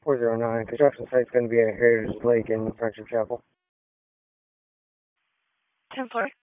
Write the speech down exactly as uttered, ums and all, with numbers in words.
four zero nine. Construction site's going to be at Heritage Lake in Friendship Chapel. ten four.